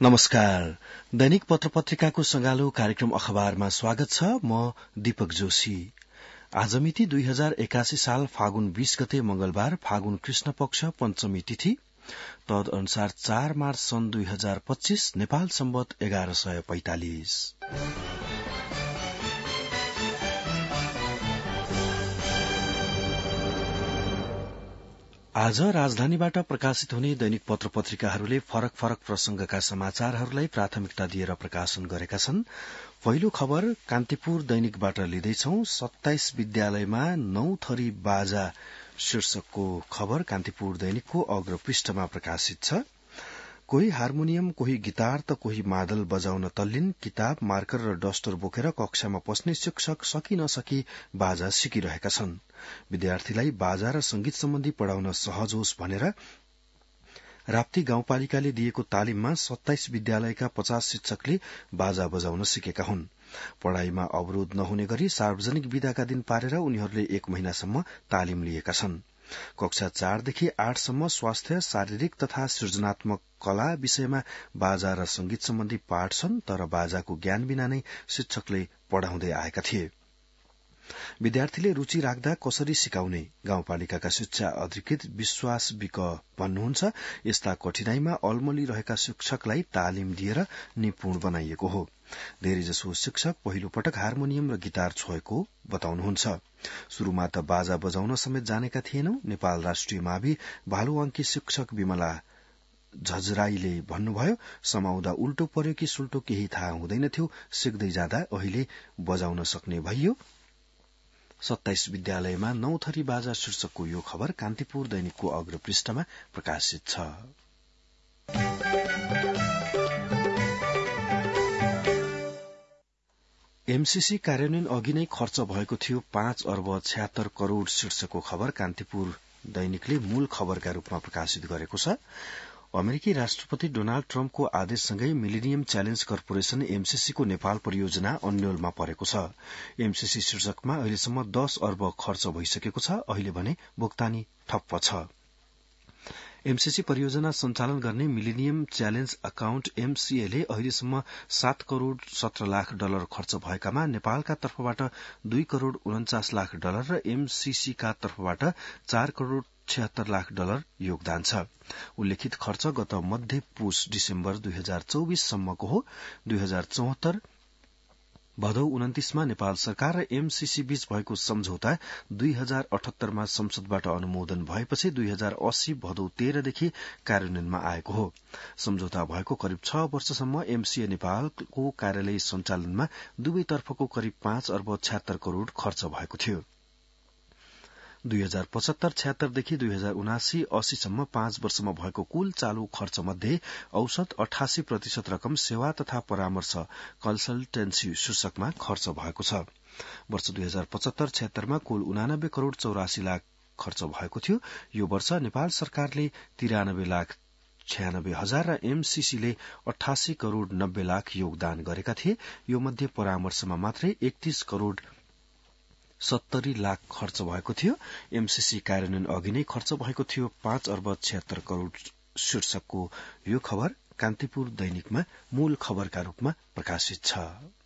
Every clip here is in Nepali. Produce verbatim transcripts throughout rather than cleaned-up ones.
नमस्कार। दैनिक पत्र पत्रिकाको संगालो कार्यक्रम अखबारमा स्वागत छ। म दीपक जोशी। आज मिति दुई हजार एकासी साल फागुन बीस गते मंगलबार, फागुन कृष्ण पक्ष पंचमी तिथि, तद अनुसार चार मार्च सन् दुई हजार पच्चीस, नेपाल सम्वत एघार सय पैंतालिस। आज राजधानीबाट प्रकाशित हुने दैनिक पत्र पत्रिकाहरूले फरक फरक प्रसंगका समाचारहरूलाई प्राथमिकता दिएर प्रकाशन गरेका छन्। पहिलो खबर कान्तिपुर दैनिकबाट लिँदैछौ। सत्ताइस विद्यालयमा नौ थरी बाजा शीर्षकको खबर कान्तिपुर दैनिकको अग्र पृष्ठमा प्रकाशित छ। कोही हार्मोनियम, कोही गिटार त कोही मादल बजाउन तल्लीन। किताब, मार्कर र डस्टर बोकेर कक्षामा पस्ने शिक्षक सकी नसकी बाजा सिकिरहेका छन्। विद्यार्थीलाई बाजा र संगीत सम्बन्धी पढ़ाउन सहज होस् भनेर राप्ती गाउँपालिकाले दिएको तालिममा सत्ताइस विद्यालयका पचास शिक्षकले बाजा बजाउन सिकेका हुन्। पढ़ाईमा अवरोध नहुने गरी सार्वजनिक विदाका दिन पारेर उनीहरूले एक महिनासम्म तालिम लिएका छन्। कक्षा चारदेखि आठसम्म स्वास्थ्य, शारीरिक तथा सृजनात्मक कला विषयमा बाजा र संगीत सम्बन्धी पाठ छन्, तर बाजाको ज्ञान बिना नै शिक्षकले पढ़ाउँदै आएका थिए। विद्यार्थीले रूचि राख्दा कसरी सिकाउने, गाउँपालिकाका शिक्षा अधिकृत विश्वास विक भन्नुहुन्छ। यस्ता कठिनाईमा अल्मलिरहेका शिक्षकलाई तालिम दिएर निपुण बनाइएको हो। धेरैजसो शिक्षक पहिलो पटक हार्मोनियम र गिटार छोएको बताउनुहुन्छ। शुरूमा त बाजा बजाउन समेत जानेका थिएनौ। नेपाल राष्ट्रिय मावि भालुवाङ्की शिक्षक विमला झजराईले भन्नुभयो, समाउँदा उल्टो पर्यो कि सुल्टो केही थाहा हुँदैनथ्यो। सिक्दै जाँदा अहिले बजाउन सक्ने भइयो। सत्ताइस विद्यालयमा नौ थरी बाजा शीर्षकको यो खबर कान्तिपुर दैनिकको अग्र पृष्ठमा प्रकाशित छ। एमसीसी कार्यान्वयन अघि नै खर्च भएको थियो पाँच अर्ब छ्यात्तर करोड़ शीर्षकको खबर कान्तिपुर दैनिकले मूल खबरका रूपमा प्रकाशित गरेको छ। अमेरिकी राष्ट्रपति डोनाल्ड ट्रम्पको आदेशसँगै मिलेनियम च्यालेन्ज कर्पोरेशन एमसीसी को नेपाल परियोजना अन्योलमा परेको छ। एमसीसी शीर्षकमा अहिलेसम्म दस अर्ब खर्च भइसकेको छ। अहिले भने भुक्तानी ठप्प छ। एमसीसी परियोजना सञ्चालन गर्ने मिलेनियम च्यालेन्ज अकाउन्ट एमसीए ले अहिलेसम्म सात करोड़ सत्र लाख डलर खर्च भएकामा नेपालका तर्फबाट दुई करोड़ उन्चास लाख डलर र एमसीसी का तर्फबाट चार करोड़ छिहत्तर लाख डलर योगदान छ। उल्लेखित खर्च गत मध्य पुस डिसेम्बर दुई हजार चौबीस सम्मको हो। दुई हजार चौहत्तर भदौ उन्तिसमा नेपाल सरकार र एमसीसी बीच भएको सम्झौता दुई हजार अठहत्तरमा संसदबाट अनुमोदन भएपछि दुई हजार अस्सी भदौ तेह्रदेखि कार्यान्वयनमा आएको हो। सम्झौता भएको करिब छ वर्षसम्म एमसीए नेपालको कार्यालय सञ्चालनमा दुवैतर्फको करिब पाँच अर्ब छ्यात्तर करोड़ खर्च भएको थियो। दुई हजार पचहत्तर छ्यात्तरदेखि दुई हजार उनासी अस्सीसम्म पाँच वर्षमा भएको कुल चालू खर्च मध्ये औसत अठासी प्रतिशत रकम सेवा तथा परामर्श कन्सल्टेन्सी शीर्षकमा खर्च भएको छ। वर्ष दुई हजार पचहत्तर छ्यात्तरमा कुल उनानब्बे करोड़ चौरासी लाख खर्च भएको थियो। यो वर्ष नेपाल सरकारले तिरानब्बे लाख छ्यानब्बे हजार र एमसीसीले अठासी करोड़ नब्बे लाख योगदान गरेका थिए। यो मध्ये परामर्शमा मात्रै एकतीस करोड़ सत्तरी लाख खर्च भएको थियो। एमसीसी कार्यान्वयन अघि नै खर्च भएको थियो पाँच अर्ब छिहत्तर करोड़ शीर्षकको यो खबर कान्तिपुर दैनिकमा मूल खबरका रूपमा प्रकाशित छ।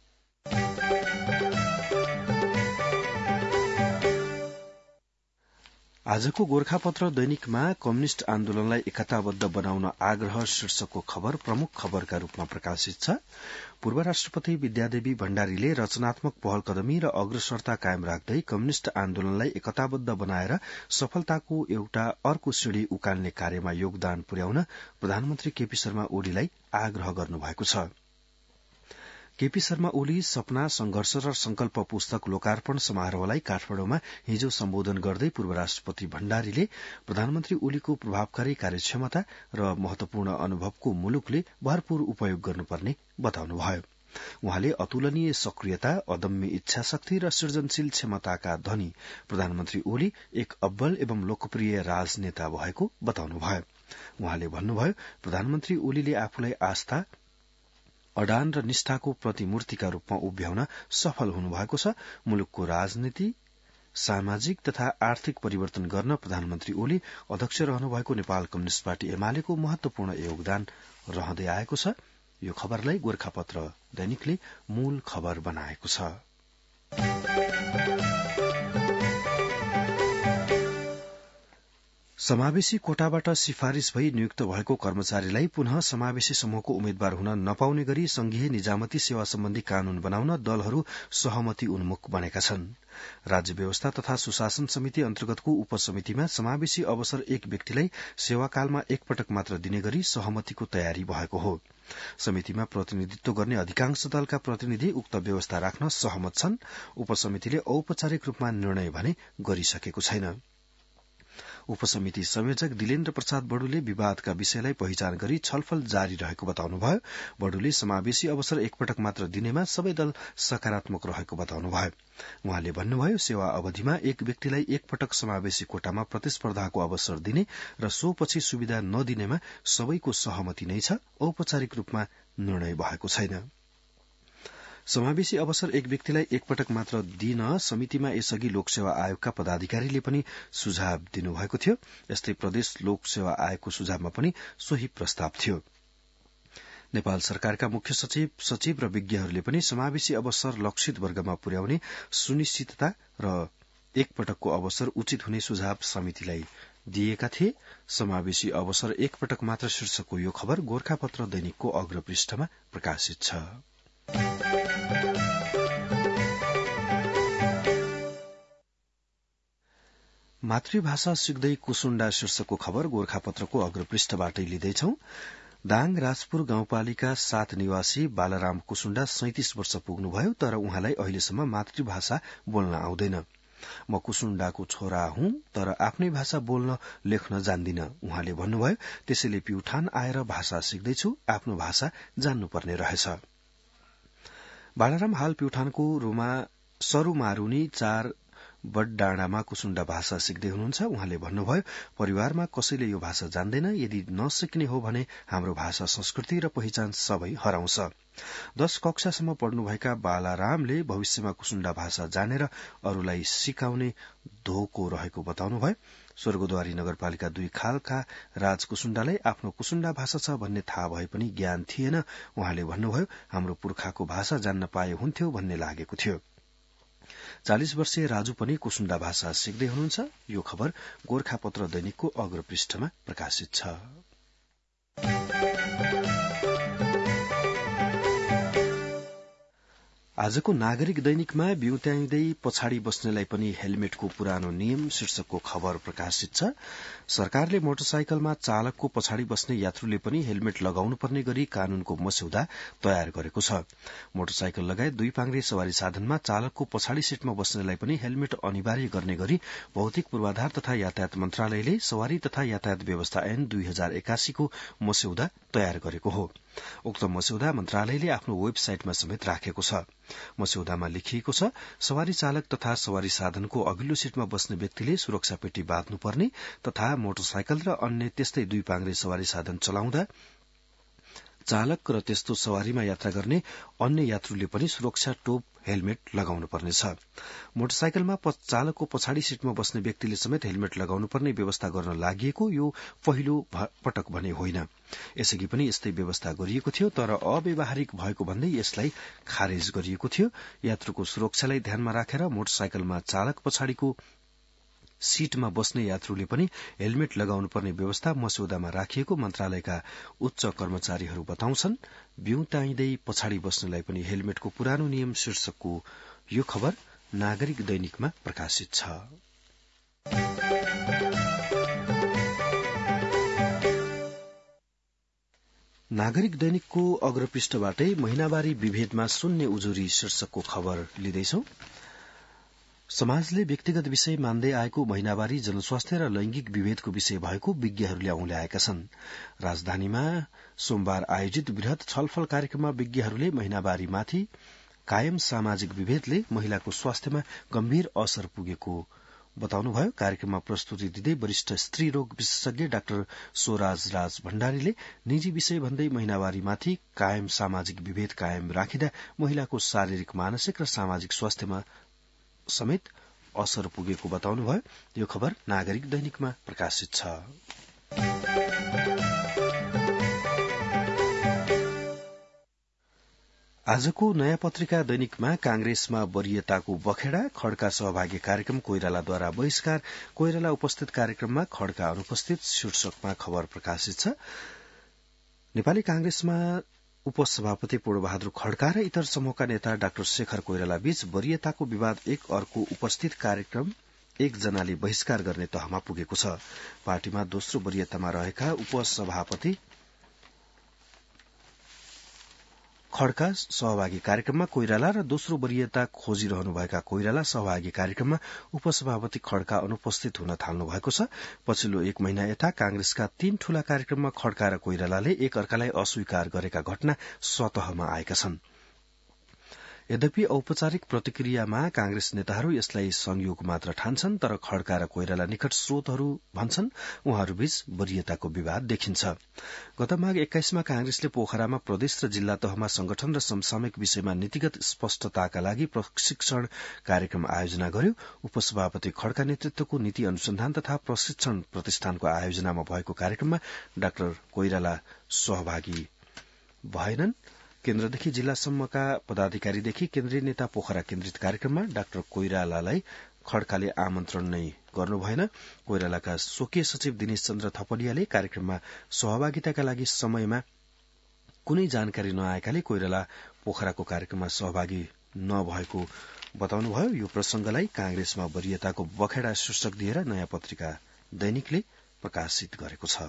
आजको गोर्खापत्र दैनिकमा कम्युनिष्ट आन्दोलनलाई एकताबद्ध बनाउन आग्रह शीर्षकको खबर प्रमुख खबरका रूपमा प्रकाशित छ। पूर्व राष्ट्रपति विद्यादेवी भण्डारीले रचनात्मक पहल कदमी र अग्रसरता कायम राख्दै कम्युनिष्ट आन्दोलनलाई एकताबद्ध बनाएर सफलताको एउटा अर्को सिंढी उकाल्ने कार्यमा योगदान पुर्याउन प्रधानमन्त्री केपी शर्मा ओलीलाई आग्रह गर्नुभएको छ। केपी शर्मा ओली सपना, संघर्ष र संकल्प पुस्तक लोकार्पण समारोहलाई काठमाडौँमा हिजो सम्बोधन गर्दै पूर्व राष्ट्रपति भण्डारीले प्रधानमन्त्री ओलीको प्रभावकारी कार्यक्षमता र महत्वपूर्ण अनुभवको मुलुकले भरपूर उपयोग गर्नुपर्ने बताउनुभयो। उहाँले अतुलनीय सक्रियता, अदम्य इच्छा शक्ति र सृजनशील क्षमताका धनी प्रधानमन्त्री ओली एक अब्बल एवं लोकप्रिय राजनेता भएको बताउनुभयो। उहाँले भन्नुभयो, प्रधानमन्त्री ओलीले आफूलाई आस्था, अडान र निष्ठाको प्रतिमूर्तिका रूपमा उभ्याउन सफल हुनुभएको छ। मुलुकको राजनीति, सामाजिक तथा आर्थिक परिवर्तन गर्न प्रधानमन्त्री ओली अध्यक्ष रहनुभएको नेपाल कम्युनिष्ट पार्टी एमालेको महत्वपूर्ण योगदान रहँदै आएको छ। यो खबरलाई गोरखापत्र दैनिकले मूल खबर बनाएको छ। समावेशी कोटाबाट सिफारिश भई नियुक्त भएको कर्मचारीलाई पुनः समावेशी समूहको उम्मेद्वार हुन नपाउने गरी संघीय निजामती सेवा सम्बन्धी कानून बनाउन दलहरू सहमति उन्मुख बनेका छन्। राज्य व्यवस्था तथा सुशासन समिति अन्तर्गतको उपसमितिमा समावेशी अवसर एक व्यक्तिलाई सेवाकालमा एकपटक मात्र दिने गरी सहमतिको तयारी भएको हो। समितिमा प्रतिनिधित्व गर्ने अधिकांश दलका प्रतिनिधि उक्त व्यवस्था राख्न सहमत छन्। उपसमितिले औपचारिक रूपमा निर्णय भने गरिसकेको छैन। उपसमिति संयोजक दिलेन्द्र प्रसाद बडुले विवादका विषयलाई पहिचान गरी छलफल जारी रहेको बताउनुभयो। बडुले समावेशी अवसर एकपटक मात्र दिनेमा सबै दल सकारात्मक रहेको बताउनुभयो। उहाँले भन्नुभयो, सेवा अवधिमा एक व्यक्तिलाई एकपटक समावेशी कोटामा प्रतिस्पर्धाको अवसर दिने र सोपछि सुविधा नदिनेमा सबैको सहमति नै छ, औपचारिक रूपमा निर्णय भएको छैन। समावेशी अवसर एक व्यक्तिलाई एकपटक मात्र दिन समितिमा यसअघि लोकसेवा आयोगका पदाधिकारीले पनि सुझाव दिनुभएको थियो। यस्तै प्रदेश लोकसेवा आयोगको सुझावमा पनि सोही प्रस्ताव थियो। नेपाल सरकारका मुख्य सचिव, सचिव र विज्ञहरूले पनि समावेशी अवसर लक्षित वर्गमा पुर्याउने सुनिश्चितता र एकपटकको अवसर उचित हुने सुझाव समितिलाई दिएका थिए। समावेशी अवसर एकपटक मात्र शीर्षकको यो खबर गोरखापत्र दैनिकको अग्रपृष्ठमा प्रकाशित छ। मातृभाषा सिक्दै कुसुण्डा शीर्षकको खबर गोरखापत्रको अग्रपृष्ठबाटै लिँदैछौ। दाङ राजपुर गाउँपालिका सात निवासी बालराम कुसुण्डा सैंतिस वर्ष पुग्नुभयो, तर उहाँलाई अहिलेसम्म मातृभाषा बोल्न आउँदैन। म कुसुण्डाको छोरा हुँ, तर आफ्नै भाषा बोल्न लेख्न जान्दिन उहाँले भन्नुभयो। त्यसैले प्युठान आएर भाषा सिक्दैछु, आफ्नो भाषा जान्नुपर्ने रहेछ। बालराम हाल प्युठानको रोमा सरूमारुनी चार बडडाँडामा कुसुण्डा भाषा सिक्दै हुनुहुन्छ। उहाँले भन्नुभयो, परिवारमा कसैले यो भाषा जान्दैन। यदि नसिक्ने हो भने हाम्रो भाषा, संस्कृति र पहिचान सबै हराउँछ। दश कक्षासम्म पढ्नुभएका बालारामले भविष्यमा कुसुण्डा भाषा जानेर अरूलाई सिकाउने धोको रहेको बताउनुभयो। स्वर्गद्वारी नगरपालिका दुई खालका राज कुसुण्डालाई आफ्नो कुसुण्डा भाषा छ भन्ने थाहा भए पनि ज्ञान थिएन। उहाँले भन्नुभयो, हाम्रो पुर्खाको भाषा जान्न पाए हुन्थ्यो भन्ने लागेको थियो। चालिस वर्षीय राजु पनि कुसुण्डा भाषा सिक्दै हुनुहुन्छ। यो खबर गोरखापत्र दैनिकको अग्रपृष्ठमा प्रकाशित छ। आजको नागरिक दैनिकमा बिउत्याउँदै पछाडि बस्नेलाई पनि हेलमेटको पुरानो नियम शीर्षकको खबर प्रकाशित छ। सरकारले मोटरसाइकलमा चालकको पछाडि बस्ने यात्रुले पनि हेलमेट लगाउनु पर्ने गरी कानूनको मस्यौदा तयार गरेको छ। मोटरसाइकल लगायत दुई पाङ्ग्रे सवारी साधनमा चालकको पछाडि सीटमा बस्नेलाई पनि हेलमेट अनिवार्य गर्ने गरी भौतिक पूर्वाधार तथा यातायात मन्त्रालयले सवारी तथा यातायात व्यवस्था ऐन दुई हजार एकासीको मस्यौदा तयार गरेको हो। उक्त मस्यौदा मन्त्रालयले आफ्नो वेबसाइटमा समेत राखेको छ। मस्यौदामा लेखिएको छ, सवारी चालक तथा सवारी साधनको अघिल्लो सीटमा बस्ने व्यक्तिले सुरक्षा पेटी बाँध्नुपर्ने तथा मोटरसाइकल र अन्य त्यस्तै दुई पाङ्ग्रे सवारी साधन चलाउँदा चालक र त्यस्तो सवारीमा यात्रा गर्ने अन्य यात्रुले पनि सुरक्षा टोप हेलमेट लगाउनु पर्नेछ। मोटरसाइकलमा चालकको पछाडि सीटमा बस्ने व्यक्तिले समेत हेलमेट लगाउनु पर्ने व्यवस्था गर्न लागि यो पहिलो पटक भने होइन। यसअघि पनि यस्तै व्यवस्था गरिएको थियो, तर अव्यावहारिक भएको भन्दै यसलाई खारेज गरिएको थियो। यात्रुको सुरक्षालाई ध्यानमा राखेर मोटरसाइकलमा चालक पछाडिको सीटमा बस्ने यात्रुले पनि हेलमेट लगाउनु पर्ने व्यवस्था मस्यौदामा राखिएको मन्त्रालयका उच्च कर्मचारीहरू बताउँछन्। बिउताइँदै पछाडि बस्नेलाई पनि हेलमेटको पुरानो नियम शीर्षकको यो खबर नागरिक दैनिकमा प्रकाशित छ। नागरिक दैनिकको अग्रपृष्ठबाटै महिनावारी विभेदमा शून्य उजुरी शीर्षकको खबर लिँदैछौ। समाजले व्यक्तिगत विषय मान्दै आएको महिनावारी जनस्वास्थ्य र लैंगिक विभेदको विषय भएको विज्ञहरूले औंल्याएका छन्। राजधानीमा सोमबार आयोजित वृहत छलफल कार्यक्रममा विज्ञहरूले महिनावारीमाथि कायम सामाजिक विभेदले महिलाको स्वास्थ्यमा गम्भीर असर पुगेको बताउनुभयो। कार्यक्रममा प्रस्तुति दिँदै वरिष्ठ स्त्री रोग विशेषज्ञ डाक्टर स्वराज राज भण्डारीले निजी विषय भन्दै महिनावारीमाथि कायम सामाजिक विभेद कायम राखिँदा महिलाको शारीरिक, मानसिक र सामाजिक स्वास्थ्यमा समेत असर पुगेको बताउनुभयो। यो खबर नागरिक दैनिकमा प्रकाशित छ। आजको नयाँ पत्रिका दैनिकमा कांग्रेसमा वरियताको बखेडा, खड्का सहभागी कार्यक्रम कोइरालाद्वारा बहिष्कार, कोइराला उपस्थित कार्यक्रममा खड्का अनुपस्थित शीर्षकमा खबर प्रकाशित छ। नेपाली कांग्रेसमा उपसभापति पूर्णबहादुर खड्का र इतर समूहका नेता डाक्टर शेखर कोइराला बीच वरियताको विवाद एक अर्को उपस्थित कार्यक्रम एकजनाले बहिष्कार गर्ने तहमा पुगेको छ। पार्टीमा दोस्रो वरियतामा रहेका उपसभापति खड्का सहभागी कार्यक्रममा कोइराला र दोस्रो वरियता खोजिरहनुभएका कोइराला सहभागी कार्यक्रममा उपसभापति खड्का अनुपस्थित हुन थाल्नु भएको छ। पछिल्लो एक महिना यता कांग्रेसका तीन ठूला कार्यक्रममा खड्का र कोइरालाले एक अर्कालाई अस्वीकार गरेका घटना सतहमा आएका छन्। यद्यपि औपचारिक प्रतिक्रियामा कांग्रेस नेताहरू यसलाई संयोग मात्र ठान्छन्, तर खड्का र कोइराला निकट स्रोतहरू भन्छन् उहाँहरूबीच वरियताको विवाद देखिन्छ। गत माघ एक्काइसमा कांग्रेसले पोखरामा प्रदेश र जिल्ला तहमा संगठन र समसामयिक विषयमा नीतिगत स्पष्टताका लागि प्रशिक्षण कार्यक्रम आयोजना गर्यो। उपसभापति खड्का नेतृत्वको नीति अनुसन्धान तथा प्रशिक्षण प्रतिष्ठानको आयोजनामा भएको कार्यक्रममा डाक्टर कोइराला सहभागी भएनन्। केन्द्रदेखि जिल्लासम्मका पदाधिकारीदेखि केन्द्रीय नेता पोखरा केन्द्रित कार्यक्रममा डाक्टर कोइरालालाई खड्काले आमन्त्रण नै गर्नु भएन। कोइरालाका स्वकीय सचिव दिनेश चन्द्र थपलियाले कार्यक्रममा सहभागिताका लागि समयमा कुनै जानकारी नआएकाले कोइराला पोखराको कार्यक्रममा सहभागी नभएको बताउनुभयो। यो प्रसंगलाई कांग्रेसमा वरियताको बखेडा शीर्षक दिएर नयाँ पत्रिका दैनिकले प्रकाशित गरेको छ।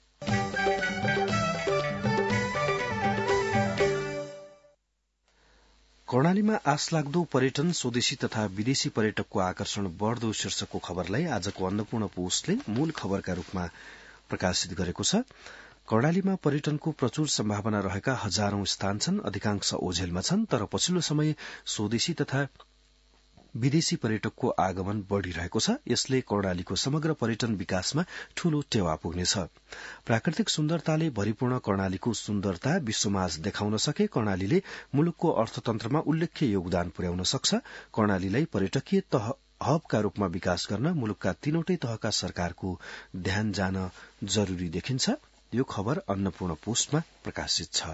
कर्णालीमा आशलाग्दो पर्यटन, स्वदेशी तथा विदेशी पर्यटकको आकर्षण बढ़दो शीर्षकको खबरलाई आजको अन्नपूर्ण पोस्टले मूल खबरका रूपमा प्रकाशित गरेको छ। कर्णालीमा पर्यटनको प्रचुर सम्भावना रहेका हजारौं स्थान छन्। अधिकांश ओझेलमा छन्, तर पछिल्लो समय स्वदेशी तथा विदेशी पर्यटकको आगमन बढ़िरहेको छ। यसले कर्णालीको समग्र पर्यटन विकासमा ठूलो टेवा पुग्नेछ। प्राकृतिक सुन्दरताले भरिपूर्ण कर्णालीको सुन्दरता विश्वमाझ देखाउन सके कर्णालीले मुलुकको अर्थतन्त्रमा उल्लेख्य योगदान पुर्याउन सक्छ। कर्णालीलाई पर्यटकीय तह हबका रूपमा विकास गर्न मुलुकका तीनवटै तहका सरकारको ध्यान जान जरूरी देखिन्छ। यो खबर अन्नपूर्ण पोस्टमा प्रकाशित छ।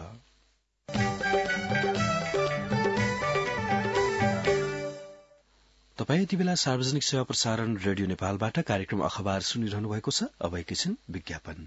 तपाईँ यति बेला सार्वजनिक सेवा प्रसारण रेडियो नेपालबाट कार्यक्रम अखबार सुनिरहनु भएको छ। अब एकैछिन विज्ञापन।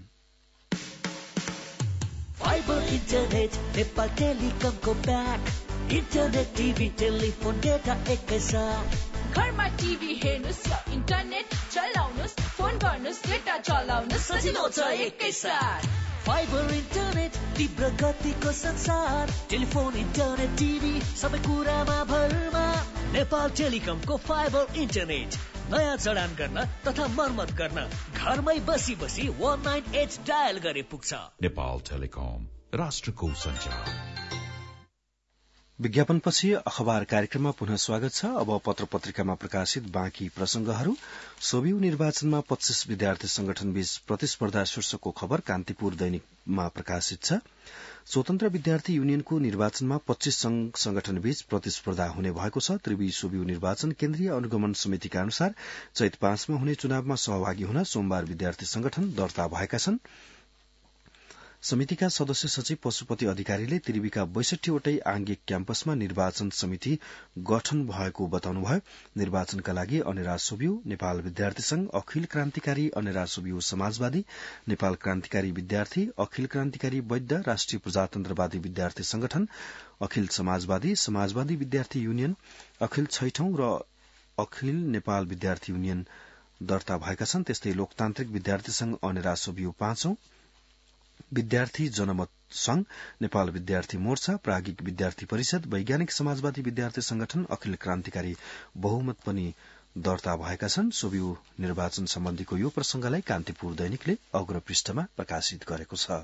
फाइबर इन्टरनेट नेपाल टेलिकमको ब्याक इन्टरनेट टिभी टेलिफोन डेटा एकैसाथ घरमा टिभी हेर्नुस् या इन्टरनेट चलाउनुस्, फोन गर्नुस्, डेटा चलाउनुस्, सजिलो छ एकैसाथ। फाइबर इन्टरनेट तीव्र गतिको संसार, टेलिफोन इन्टरनेट टिभी सबै कुरामा भरमा। नेपाल टेलिकमको फाइबर इन्टरनेट नयाँ जडान गर्न तथा मर्मत गर्न घरमै बसी बसी वन नाइन एट डायल गरे पुग्छ। नेपाल टेलिकम, राष्ट्रको सञ्चार। विज्ञापनपछि अखबार कार्यक्रममा पुनः स्वागत छ। अब पत्र पत्रिकामा प्रकाशित बाँकी प्रसंगहरू। सोभियु निर्वाचनमा पच्चीस विद्यार्थी संगठनबीच प्रतिस्पर्धा शीर्षकको खबर कान्तिपुर दैनिकमा प्रकाशित छ। स्वतन्त्र विद्यार्थी युनियनको निर्वाचनमा पच्चीस संघ संगठनबीच प्रतिस्पर्धा हुने भएको छ। त्रिवी सोभियु निर्वाचन केन्द्रीय अनुगमन समितिका अनुसार चैत पाँचमा हुने चुनावमा सहभागी हुन सोमबार विद्यार्थी संगठन दर्ता भएका छन्। समितिका सदस्य सचिव पशुपति अधिकारीले त्रिवीका बैसठीवटै आंगिक क्याम्पसमा निर्वाचन समिति गठन भएको बताउनुभयो। निर्वाचनका लागि अनेरा सोभियु, नेपाल विद्यार्थी संघ, अखिल क्रान्तिकारी अनेरा सोभियु समाजवादी, नेपाल क्रान्तिकारी विद्यार्थी, अखिल क्रान्तिकारी वैद्य, राष्ट्रिय प्रजातन्त्रवादी विद्यार्थी संगठन, अखिल समाजवादी, समाजवादी विद्यार्थी युनियन, अखिल छैठौं र अखिल नेपाल विद्यार्थी युनियन दर्ता भएका छन्। त्यस्तै लोकतान्त्रिक विद्यार्थी संघ अनेरा सोभियु पाँचौं, विद्यार्थी जनमत संघ, नेपाल विद्यार्थी मोर्चा, प्राज्ञिक विद्यार्थी परिषद, वैज्ञानिक समाजवादी विद्यार्थी संगठन, अखिल क्रान्तिकारी बहुमत पनि दर्ता भएका छन्। सोभियु निर्वाचन सम्बन्धीको यो प्रसंगलाई कान्तिपुर दैनिकले अग्र पृष्ठमा प्रकाशित गरेको छ।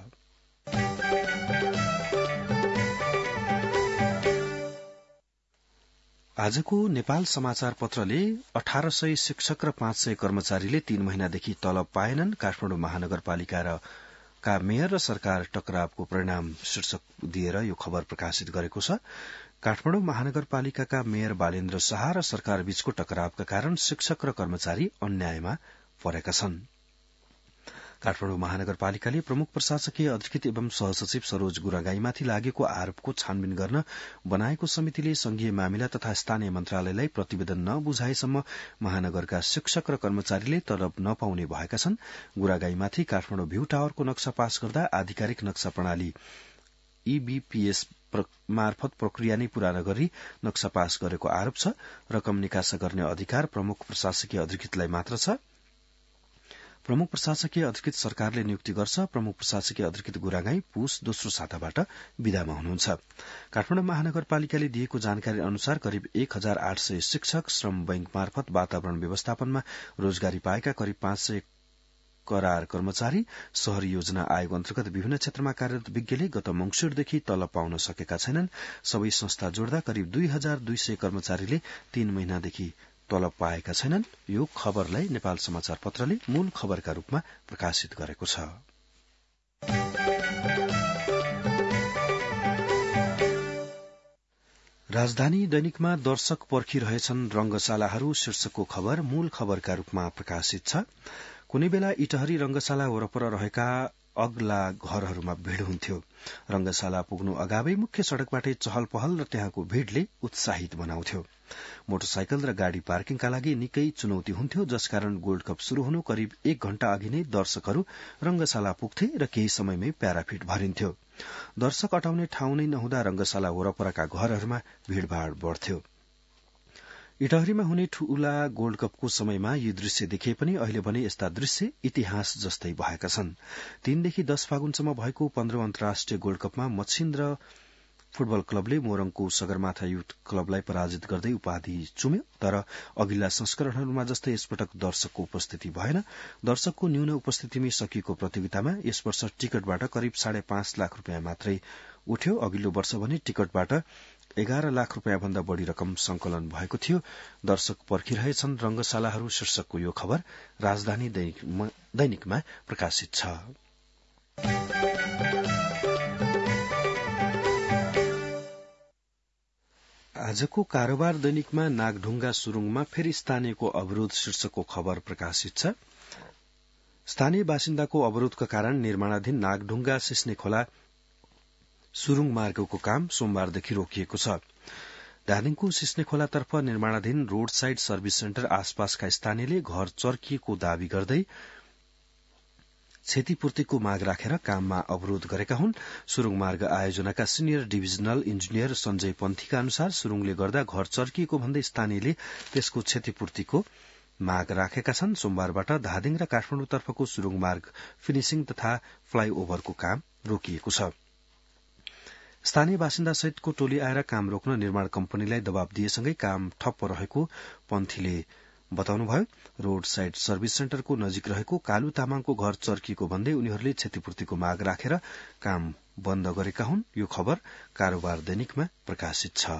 आजको नेपाल समाचार पत्रले अठार सय शिक्षक र पाँच सय कर्मचारीले तीन महिनादेखि तलब पाएनन्। काठमाडौँ महानगरपालिका र का मेयर र सरकार टकरावको परिणाम शीर्षक दिएर यो खबर प्रकाशित गरेको छ। काठमाडौँ महानगरपालिकाका मेयर बालेन्द्र शाह र सरकार बीचको टकरावका कारण शिक्षक र कर्मचारी अन्यायमा परेका छन्। काठमाडौँ महानगरपालिकाले प्रमुख प्रशासकीय अधिकृत एवं सहसचिव सरोज गुरागाईमाथि लागेको आरोपको छानबिन गर्न बनाएको समितिले संघीय मामिला तथा स्थानीय मन्त्रालयलाई प्रतिवेदन नबुझाएसम्म महानगरका शिक्षक र कर्मचारीले तलब नपाउने भएका छन्। गुरागाईमाथि काठमाडौँ भ्यू टावरको नक्सा पास गर्दा आधिकारिक नक्सा प्रणाली ईबीपीएस मार्फत प्रक्रिया नै पूरा नगरी नक्सा पास गरेको आरोप छ। रकम निकासा गर्ने अधिकार प्रमुख प्रशासकीय अधिकृतलाई मात्र छ। प्रमुख प्रशासकीय अधिकृत सरकारले नियुक्ति गर्छ। प्रमुख प्रशासकीय अधिकृत गुरागाई पुस दोस्रो साताबाट विदामा हुनुहुन्छ। काठमाडौँ महानगरपालिकाले दिएको जानकारी अनुसार करिब एक हजार आठ सय शिक्षक श्रम बैंक मार्फत वातावरण व्यवस्थापनमा रोजगारी पाएका करिब पाँच सय करार कर्मचारी शहरी योजना आयोग अन्तर्गत विभिन्न क्षेत्रमा कार्यरत विज्ञले गत मंगिरदेखि तलब पाउन सकेका छैनन्। सबै संस्था जोड्दा करिब दुई हजार दुई सय कर्मचारीले तीन महिनादेखि तलब पाएका छैनन्। यो खबरलाई नेपाल समाचार पत्रले मूल खबरका रूपमा प्रकाशित गरेको छ। राजधानी दैनिकमा दर्शक पर्खिरहेछन् रंगशालाहरू शीर्षकको खबर मूल खबरका रूपमा प्रकाशित छ। कुनै बेला इटहरी रंगशाला वरपर रहेका अग्ला घरहरूमा भीड़ हुन्थ्यो। रंगशाला पुग्नु अगावै मुख्य सड़कबाटै चहल पहल र त्यहाँको भीड़ले उत्साहित बनाउँथ्यो। मोटरसाइकल र गाड़ी पार्किङका लागि निकै चुनौती हुन्थ्यो, जसकारण गोल्ड कप शुरू हुनु करिब एक घण्टा अघि नै दर्शकहरू रंगशाला पुग्थे र केही समयमै प्याराफिट भरिन्थ्यो। दर्शक अटाउने ठाउँ नै नहुँदा रंगशाला वरपरका घरहरूमा भीड़भाड़ बढ़थ्यो। इटहरीमा हुने ठूला गोल्ड कपको समयमा यी दृश्य देखिए पनि अहिले भने यस्ता दृश्य इतिहास जस्तै भएका छन्। तीनदेखि दस फागुनसम्म भएको पन्ध्रौं अन्तर्राष्ट्रिय गोल्ड कपमा मच्छिन्द्र फुटबल क्लबले मोरङको सगरमाथा युथ क्लबलाई पराजित गर्दै उपाधि चुम्यो। तर अघिल्ला संस्करणहरूमा जस्तै यसपटक दर्शकको उपस्थिति भएन। दर्शकको न्यून उपस्थितिमै सकिएको प्रतियोगितामा यस वर्ष टिकटबाट करिब साढे पाँच लाख रूपियाँ मात्रै उठ्यो। अघिल्लो वर्ष भने टिकटबाट एघार लाख रूपियाँ भन्दा बढ़ी रकम संकलन भएको थियो। दर्शक पर्खिरहेछन् रंगशालाहरू शीर्षकको यो खबर राजधानी दैनिकमा प्रकाशित छ। आजको कारोबार दैनिकमा नागढुङ्गा सुरुङमा फेरि स्थानीयको अवरोध शीर्षकको खबर प्रकाशित छ। स्थानीय बासिन्दाको अवरोधका कारण निर्माणाधीन नागढुङ्गा सिस्ने खोला सुरुङ मार्गको काम सोमबारदेखि रोकिएको छ। धादिङको सिस्ने खोलातर्फ निर्माणाधीन रोड साइड सर्भिस सेन्टर आसपासका स्थानीयले घर चर्किएको दावी गर्दै क्षतिपूर्तिको माग राखेर काममा अवरोध गरेका हुन्। सुरुङ मार्ग आयोजनाका सिनियर डिभिजनल इन्जिनियर सञ्जय पन्थीका अनुसार सुरुङले गर्दा घर चर्किएको भन्दै स्थानीयले त्यसको क्षतिपूर्तिको माग राखेका छन्। सोमबारबाट धादिङ र काठमाडौँतर्फको सुरुङ मार्ग फिनिशिङ तथा फ्लाईओभरको काम रोकिएको छ। स्थानीय बासिन्दा सहितको टोली आएर काम रोक्न निर्माण कम्पनीलाई दबाव दिएसँगै काम ठप्प रहेको पन्थीले बताउनुभयो। रोड साइड सर्भिस सेन्टरको नजिक रहेको कालु तामाङको घर चर्किएको भन्दै उनीहरूले क्षतिपूर्तिको माग राखेर काम बन्द गरेका हुन्। यो खबर कारोबार दैनिकमा प्रकाशित छ।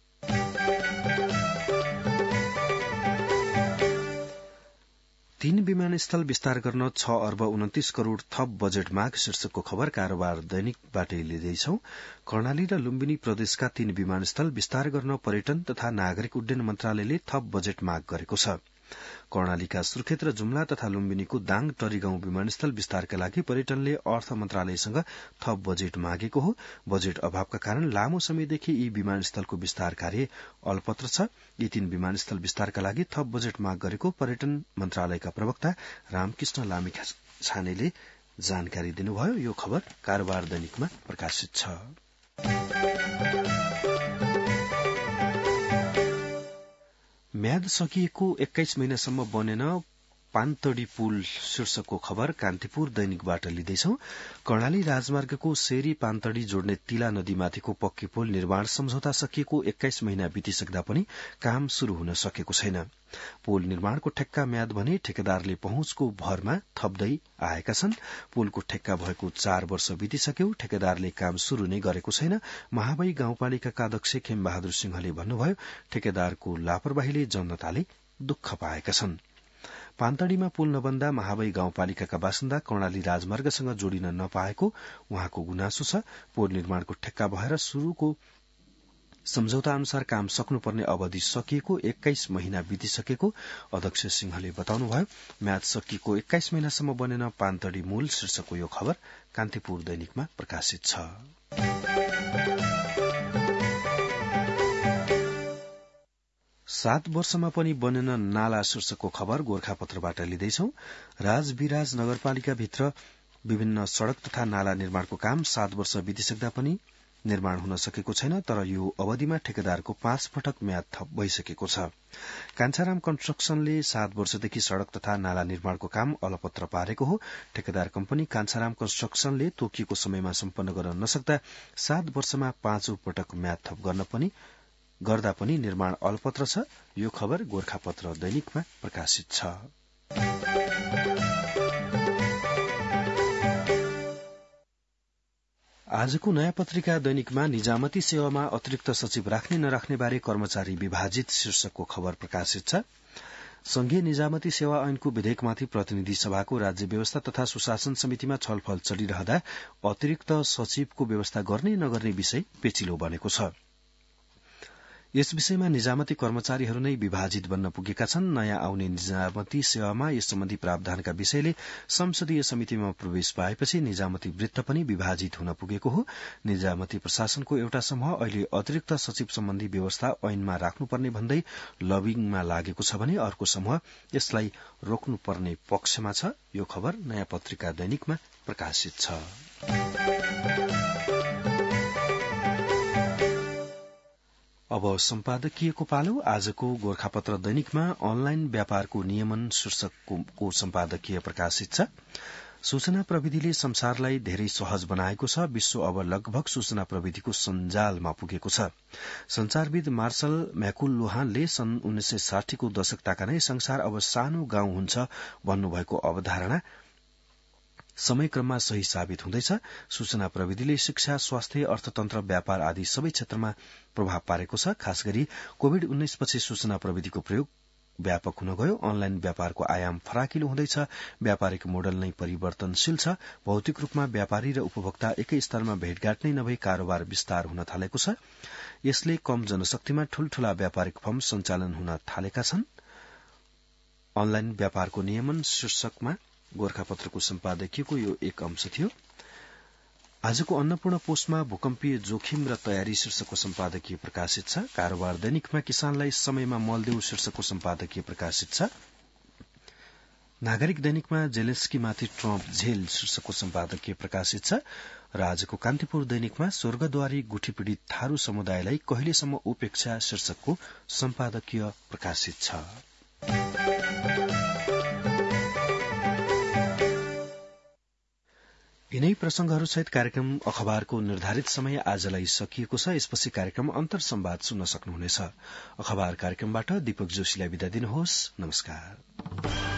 तीन विमानस्थल विस्तार गर्न छ अर्ब उन्तिस करोड़ थप बजेट माग शीर्षकको खबर कारोबार दैनिकबाटै लिँदैछौ। कर्णाली र लुम्बिनी प्रदेशका तीन विमानस्थल विस्तार गर्न पर्यटन तथा नागरिक उड्डयन मन्त्रालयले थप बजेट माग गरेको छ। कर्णालीका सुर्खेत र जुम्ला तथा लुम्बिनीको दाङ टरीगाउँ विमानस्थल विस्तारका लागि पर्यटनले अर्थ मन्त्रालयसँग थप बजेट मागेको हो। बजेट अभावका कारण लामो समयदेखि यी विमानस्थलको विस्तार कार्य अलपत्र छ। यी तीन विमानस्थल विस्तारका लागि थप बजेट माग गरेको पर्यटन मन्त्रालयका प्रवक्ता रामकृष्ण लामिछानेले जानकारी दिनुभयो। यो खबर कारोबार दैनिकमा प्रकाशित छ। म्याद सकिएको एक्काइस महिनासम्म बनेन पान्तडी पुल शीर्षकको खबर कान्तिपुर दैनिकबाट लिँदैछौ। कर्णाली राजमार्गको सेरी पान्तडी जोड्ने तिला नदीमाथिको पक्की पुल निर्माण सम्झौता सकिएको एक्काइस महिना बितिसक्दा पनि काम शुरू हुन सकेको छैन। पुल निर्माणको ठेक्का म्याद भने ठेकेदारले पहुँचको भरमा थप्दै आएका छन्। पुलको ठेक्का भएको चार वर्ष बितिसक्यो, ठेकेदारले काम शुरू नै गरेको छैन। महाबाई गाउँपालिकाका अध्यक्ष खेमबहादुर सिंहले भन्नुभयो, ठेकेदारको लापरवाहीले जनताले दुःख पाएका छन्। पान्तडीमा पुल नबन्दा महाबाई गाउँपालिकाका बासिन्दा कर्णाली राजमार्गसँग जोडिन नपाएको उहाँको गुनासो छ। पुल निर्माणको ठेक्का भएर शुरूको सम्झौता अनुसार काम सक्नुपर्ने अवधि सकिएको एक्काइस महिना बितिसकेको अध्यक्ष सिंहले बताउनुभयो। म्याद सकिएको एक्काइस महिनासम्म बनेन पान्तडी मूल शीर्षकको यो खबर कान्तिपुर दैनिकमा प्रकाशित छ। सात वर्षमा पनि बनेन नाला शीर्षकको खबर गोरखापत्रबाट लिँदैछौ। राजविराज नगरपालिकाभित्र विभिन्न सड़क तथा नाला निर्माणको काम सात वर्ष बितिसक्दा पनि निर्माण हुन सकेको छैन, तर यो अवधिमा ठेकेदारको पाँच पटक म्याद थप भइसकेको छ। कान्छाराम कन्स्ट्रक्सनले सात वर्षदेखि सड़क तथा नाला निर्माणको काम अलपत्र पारेको हो। ठेकेदार कम्पनी कान्छाराम कन्स्ट्रक्सनले तोकिएको समयमा सम्पन्न गर्न नसक्दा सात वर्षमा पाँचौं पटक म्याद थप गर्न पनि गर्दा पनि निर्माण अलपत्र छ। यो खबर गोरखापत्र दैनिकमा प्रकाशित छ। आजको नयाँ पत्रिका दैनिकमा निजामती सेवामा अतिरिक्त सचिव राख्ने नराख्ने बारे कर्मचारी विभाजित शीर्षकको खबर प्रकाशित छ। संघीय निजामती सेवा ऐनको विधेयकमाथि प्रतिनिधि सभाको राज्य व्यवस्था तथा सुशासन समितिमा छलफल चलिरहँदा अतिरिक्त सचिवको व्यवस्था गर्ने नगर्ने विषय पेचिलो बनेको छ। यस विषयमा निजामती कर्मचारीहरू नै विभाजित बन्न पुगेका छन्। नयाँ आउने निजामती सेवामा यस सम्बन्धी प्रावधानका विषयले संसदीय समितिमा प्रवेश पाएपछि निजामती वृत्त पनि विभाजित हुन पुगेको हो। निजामती प्रशासनको एउटा समूह अहिले अतिरिक्त सचिव सम्बन्धी व्यवस्था ऐनमा राख्नुपर्ने भन्दै लबिङमा लागेको छ भने अर्को समूह यसलाई रोक्नुपर्ने पक्षमा छ। यो खबर नयाँ पत्रिका दैनिकमा प्रकाशित छ। अब सम्पादकीयको पालो। आजको गोरखापत्र दैनिकमा अनलाइन व्यापारको नियमन शीर्षकको सम्पादकीय प्रकाशित छ। सूचना प्रविधिले संसारलाई धेरै सहज बनाएको छ। विश्व अब लगभग सूचना प्रविधिको सञ्जालमा पुगेको छ। संचारविद मार्शल म्याकुलुहानले सन् उन्नाइस सय साठीको दशकताका नै संसार अब सानो गाउँ हुन्छ भन्नुभएको अवधारणा समयक्रममा सही साबित हुँदैछ। सूचना प्रविधिले शिक्षा, स्वास्थ्य, अर्थतन्त्र, व्यापार आदि सबै क्षेत्रमा प्रभाव पारेको छ। खास गरी कोविड उन्नाइस पछि सूचना प्रविधिको प्रयोग व्यापक हुन गयो। अनलाइन व्यापारको आयाम फराकिलो हुँदैछ। व्यापारिक मोडल नै परिवर्तनशील छ। भौतिक रूपमा व्यापारी र उपभोक्ता एकै स्तरमा भेटघाट नै नभई कारोबार विस्तार हुन थालेको छ। यसले कम जनशक्तिमा ठूल्ठूला व्यापारिक फर्म सञ्चालन हुन थालेका छन्। अनलाइन व्यापारको नियमन शीर्षकमा गोरखापत्रको सम्पादकीयको यो एक अंश थियो। आजको अन्नपूर्ण पोस्टमा भूकम्पीय जोखिम र तयारी शीर्षकको सम्पादकीय प्रकाशित छ। कारोबार दैनिकमा किसानलाई समयमा मल देऊ शीर्षकको सम्पादकीय प्रकाशित छ। नागरिक दैनिकमा जेलेन्स्कीमाथि ट्रम्प झेल शीर्षकको सम्पादकीय प्रकाशित छ र आजको कान्तिपुर दैनिकमा स्वर्गद्वारी गुठी पीड़ित थारू समुदायलाई कहिलेसम्म उपेक्षा शीर्षकको सम्पादकीय प्रकाशित छ। यिनै प्रसंगहरूसहित कार्यक्रम अखबारको निर्धारित समय आजलाई सकिएको छ। यसपछि कार्यक्रम अन्तर संवाद सुन्न सक्नुहुनेछ। अखबार कार्यक्रमबाट दीपक जोशीलाई बिदा दिनुहोस्। नमस्कार।